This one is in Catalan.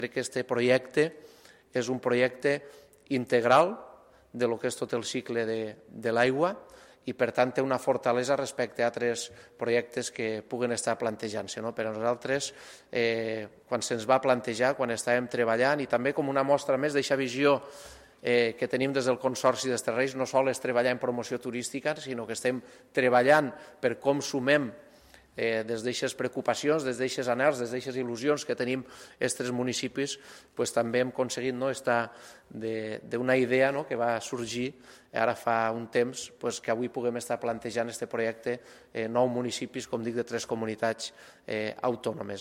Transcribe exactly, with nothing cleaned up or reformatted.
Crec que aquest projecte és un projecte integral de lo que és tot el cicle de, de l'aigua i, per tant, té una fortalesa respecte a altres projectes que puguen estar plantejant-se. No? Per a nosaltres, eh, quan se'ns va plantejar, quan estàvem treballant, i també com una mostra més d'aquesta visió eh, que tenim des del Consorci dels Terrenys, no sols és treballar en promoció turística, sinó que estem treballant per com sumem Eh, des d'aquestes preocupacions, des d'aquestes anhels, des d'aquestes il·lusions que tenim els tres municipis, pues, també hem aconseguit no, estar d'una idea no, que va sorgir ara fa un temps, pues, que avui puguem estar plantejant aquest projecte, eh, nou municipis, com dic, de tres comunitats eh, autònomes.